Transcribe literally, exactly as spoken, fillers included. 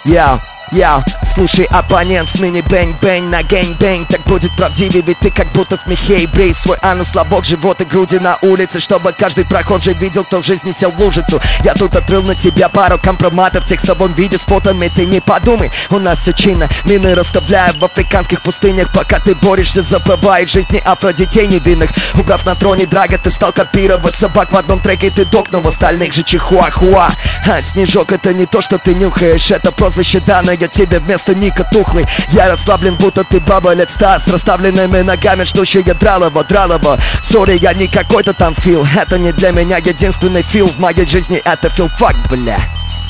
Я, я, слушай, оппонент, с мини бэнг-бэнг на гэнг-бэнг. Так будет правдивее, ведь ты как будто в мехе. Брей свой анус, лобок, живот и груди на улице, чтобы каждый прохожий видел, кто в жизни сел в лужицу. Я тут отрыл на тебя пару компроматов в текстовом виде с фотами. Ты не подумай, у нас все чинно. Мины расставляю в африканских пустынях, пока ты борешься за права и жизни афродетей невинных. Убрав на троне драга, ты стал копировать собак в одном треке, ты докнул в остальных же чихуахуа. А снежок, это не то, что ты нюхаешь, это прозвище данное тебе вместо ника тухлый. Я расслаблен, будто ты баба лет ста, с расставленными ногами, ждущая дралова, дралова. Сори, я не какой-то там фил, это не для меня единственный фил в моей жизни, это филфак, бля.